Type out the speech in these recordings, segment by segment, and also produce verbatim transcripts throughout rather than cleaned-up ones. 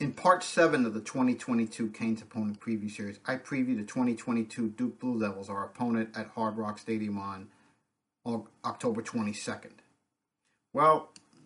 In part seven of the twenty twenty-two Canes opponent preview series, I preview the twenty twenty-two Duke Blue Devils, our opponent at Hard Rock Stadium on October twenty-second. Well,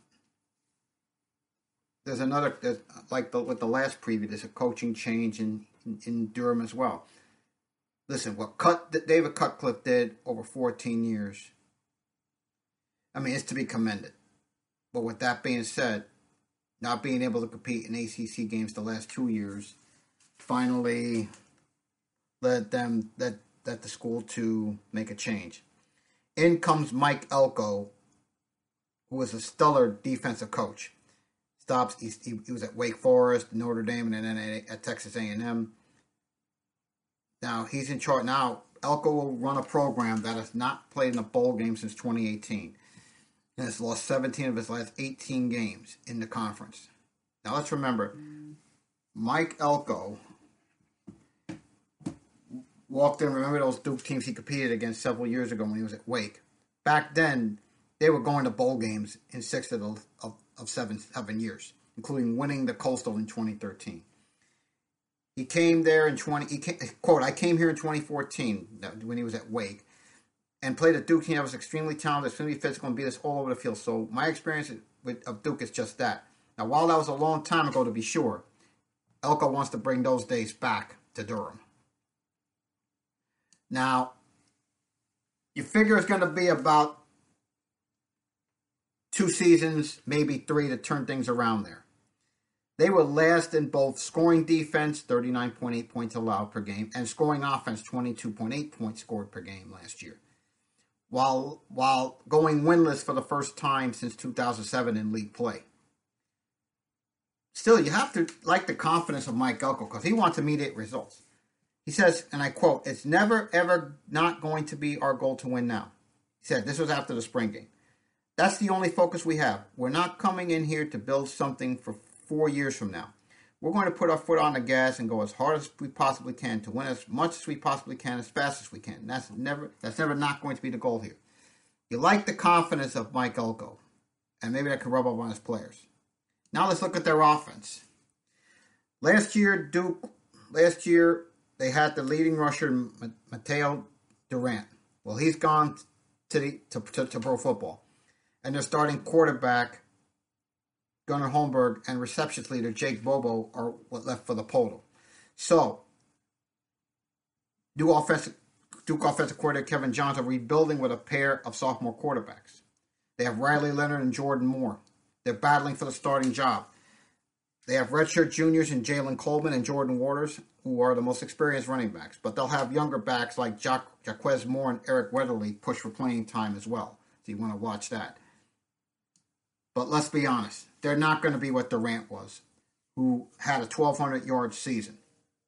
there's another, there's, like the, with the last preview, there's a coaching change in, in, in Durham as well. Listen, what Cut, David Cutcliffe did over fourteen years, I mean, it's to be commended. But with that being said, not being able to compete in A C C games the last two years finally led them, led, led the school to make a change. In comes Mike Elko, who is a stellar defensive coach. Stops. He, he was at Wake Forest, Notre Dame, and then at Texas A and M. Now he's in charge. Now Elko will run a program that has not played in a bowl game since twenty eighteen. And has lost seventeen of his last eighteen games in the conference. Now let's remember, Mike Elko walked in. Remember those Duke teams he competed against several years ago when he was at Wake? Back then, they were going to bowl games in six of, the, of, of seven, seven years, including winning the Coastal in twenty thirteen. He came there in twenty. He came, quote, I came here in twenty fourteen when he was at Wake, and played a Duke team that was extremely talented, extremely physical, and beat us all over the field. So my experience with of Duke is just that. Now, while that was a long time ago, to be sure, Elko wants to bring those days back to Durham. Now, you figure it's going to be about two seasons, maybe three, to turn things around there. They were last in both scoring defense, thirty-nine point eight points allowed per game, and scoring offense, twenty-two point eight points scored per game last year. While while going winless for the first time since two thousand seven in league play. Still, you have to like the confidence of Mike Elko because he wants immediate results. He says, and I quote, it's never, ever not going to be our goal to win now. He said, this was after the spring game. That's the only focus we have. We're not coming in here to build something for four years from now. We're going to put our foot on the gas and go as hard as we possibly can to win as much as we possibly can, as fast as we can. And that's never that's never not going to be the goal here. You like the confidence of Mike Elko, and maybe that could rub off on his players. Now let's look at their offense. Last year, Duke, last year they had the leading rusher, Mateo Durant. Well, he's gone to the to, to, to pro football, and their starting quarterback, Gunnar Holmberg, and receptions leader Jake Bobo are what left for the portal. So, Duke offensive, Duke offensive coordinator Kevin Johns are rebuilding with a pair of sophomore quarterbacks. They have Riley Leonard and Jordan Moore. They're battling for the starting job. They have redshirt juniors in Jalen Coleman and Jordan Waters, who are the most experienced running backs. But they'll have younger backs like Jac- Jaquez Moore and Eric Weatherly push for playing time as well. So you want to watch that. But let's be honest. They're not going to be what Durant was, who had a twelve hundred yard season.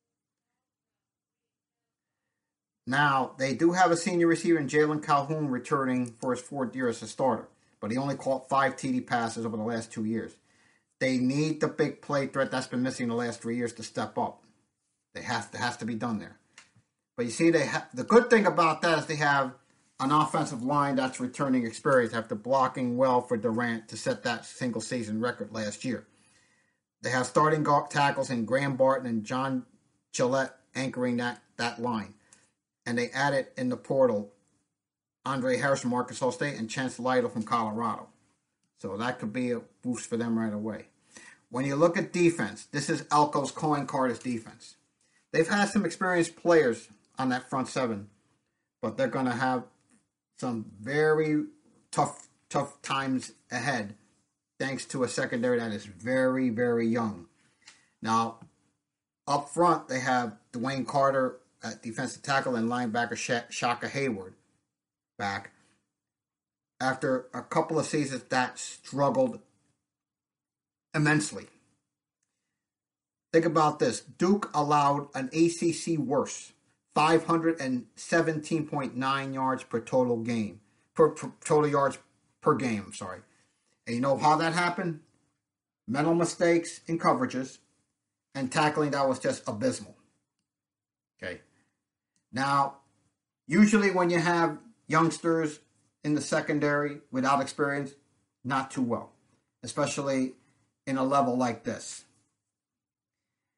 Now, they do have a senior receiver in Jalen Calhoun returning for his fourth year as a starter, but he only caught five T D passes over the last two years. They need the big play threat that's been missing the last three years to step up. It has to, has to be done there. But you see, they ha- the good thing about that is they have an offensive line that's returning experience after blocking well for Durant to set that single season record last year. They have starting tackles in Graham Barton and John Gillette anchoring that, that line. And they added in the portal Andre Harris from Arkansas State and Chance Lytle from Colorado. So that could be a boost for them right away. When you look at defense, this is Elko's calling card as defense. They've had some experienced players on that front seven, but they're going to have some very tough, tough times ahead, thanks to a secondary that is very, very young. Now, up front, they have Dwayne Carter at defensive tackle and linebacker Shaka Hayward back after a couple of seasons that struggled immensely. Think about this. Duke allowed an A C C worst five hundred seventeen point nine yards per total game, per, per total yards per game, I'm sorry. And you know how that happened? Mental mistakes in coverages and tackling that was just abysmal. Okay. Now, usually when you have youngsters in the secondary without experience, not too well, especially in a level like this.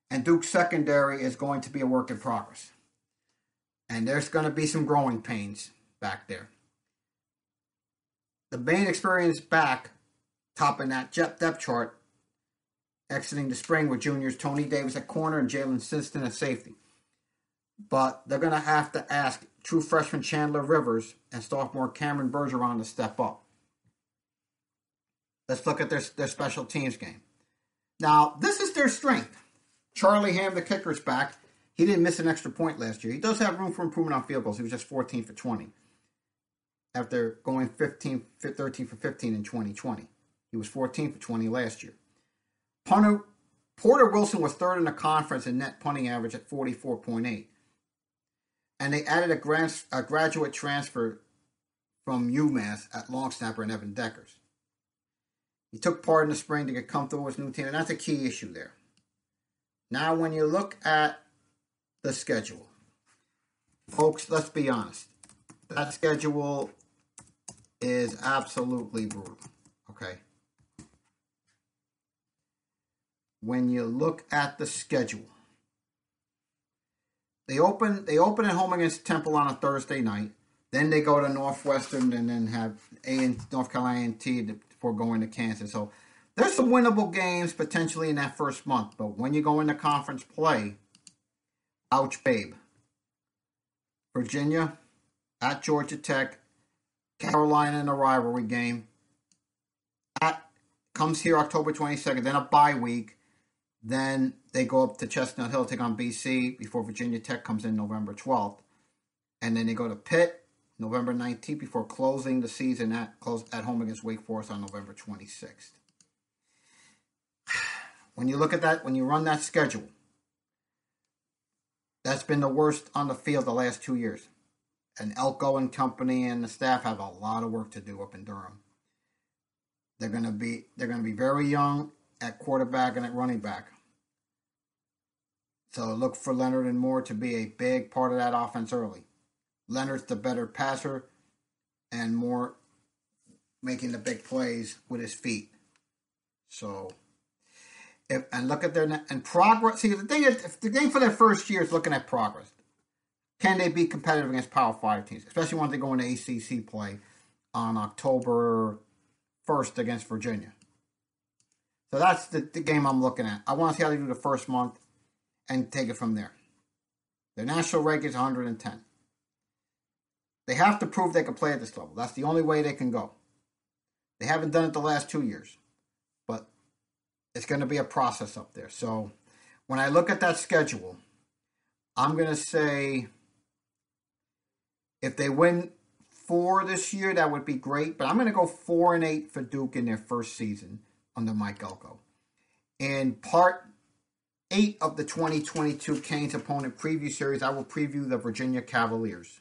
And Duke's secondary is going to be a work in progress. And there's going to be some growing pains back there. The main experienced back topping that depth chart exiting the spring with juniors Tony Davis at corner and Jalen Simpson at safety. But they're going to have to ask true freshman Chandler Rivers and sophomore Cameron Bergeron to step up. Let's look at their, their special teams game. Now, this is their strength. Charlie Ham, the kicker, is back. He didn't miss an extra point last year. He does have room for improvement on field goals. He was just fourteen for twenty after going fifteen, thirteen for fifteen in twenty twenty. He was fourteen for twenty last year. Punter, Porter Wilson was third in the conference in net punting average at forty-four point eight. And they added a, grant, a graduate transfer from UMass at long snapper and Evan Deckers. He took part in the spring to get comfortable with his new team, and that's a key issue there. Now, when you look at the schedule, folks, let's be honest. That schedule is absolutely brutal, okay? When you look at the schedule, they open they open at home against Temple on a Thursday night. Then they go to Northwestern and then have A and North Carolina A and T before going to Kansas. So there's some winnable games potentially in that first month. But when you go into conference play, ouch, babe. Virginia at Georgia Tech, Carolina in a rivalry game. That comes here October twenty-second, then a bye week. Then they go up to Chestnut Hill, take on B C before Virginia Tech comes in November twelfth. And then they go to Pitt November nineteenth before closing the season at close at home against Wake Forest on November twenty-sixth. When you look at that, when you run that schedule, that's been the worst on the field the last two years. And Elko and company and the staff have a lot of work to do up in Durham. They're gonna be they're gonna be very young at quarterback and at running back. So look for Leonard and Moore to be a big part of that offense early. Leonard's the better passer and Moore making the big plays with his feet. So, if, and look at their, and progress. See, the thing is, if the game for their first year is looking at progress. Can they be competitive against Power five teams, especially once they go into A C C play on October first against Virginia? So that's the, the game I'm looking at. I want to see how they do the first month and take it from there. Their national rank is one hundred ten. They have to prove they can play at this level. That's the only way they can go. They haven't done it the last two years, but it's going to be a process up there. So when I look at that schedule, I'm going to say if they win four this year, that would be great. But I'm going to go four and eight for Duke in their first season under Mike Elko. In part eight of the twenty twenty-two Canes opponent preview series, I will preview the Virginia Cavaliers.